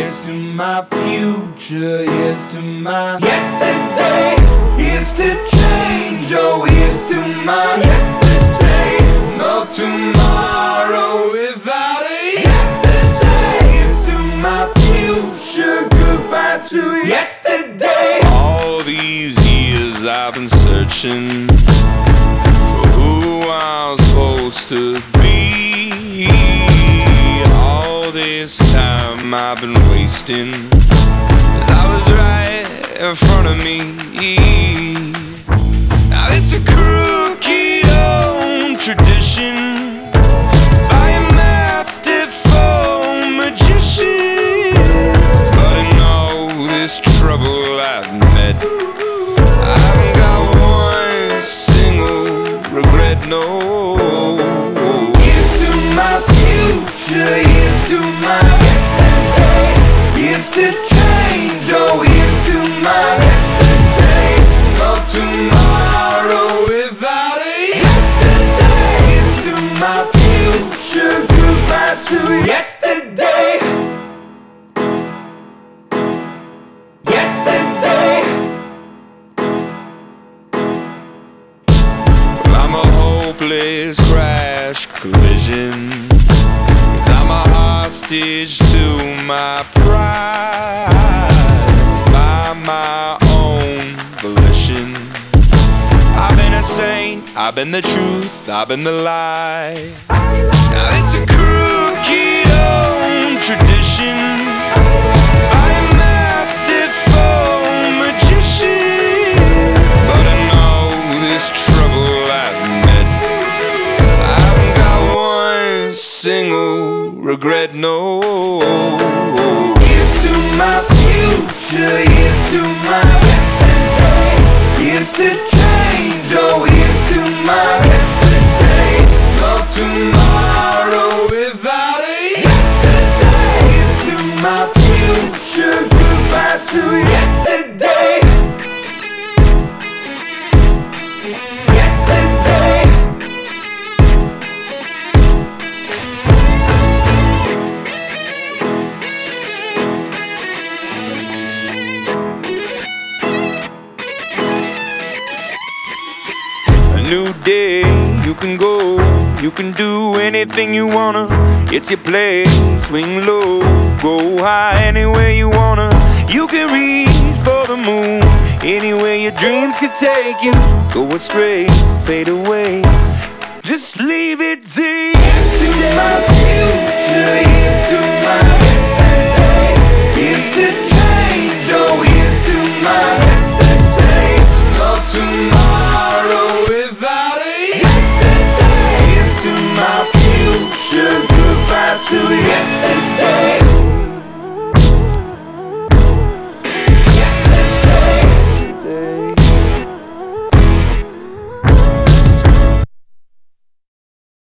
Here's to my future, here's to my yesterday. Here's to change, oh here's to my yesterday. No tomorrow without a yesterday. Here's to my future, goodbye to yesterday. All these years I've been searching for who I'm supposed to be. All this time I've been wasting, 'cause I was right in front of me. Now it's a crooked old tradition by a masterful magician. But in all this trouble I've met, I haven't got one single regret, no. Here's to my future, here's to my yesterday. Here's to change, oh here's to my yesterday. No tomorrow without a yesterday. Here's to my future, goodbye to yesterday. Yesterday. Well, I'm a hopeless crash collision, 'cause I'm a hostage to my pride, by my own volition. I've been a saint, I've been the truth, I've been the lie. Now it's a crooked old tradition by a masterful magician. But in all this trouble I've met, I haven't got one single regret, no. Here's to my future, here's to my yesterday. Here's to change, oh here's to my yesterday. No tomorrow without a yesterday. Here's to my future, goodbye to yesterday. Yesterday. A new day, you can go, you can do anything you wanna. It's your place, swing low, go high, anywhere you wanna. You can reach for the moon, anywhere your dreams could take you. Go astray, fade away, just leave it to you. Here's to my future, here's to my yesterday. Here's to change, oh here's to my yesterday. No tomorrow without a yesterday. Here's to my future, goodbye to yesterday.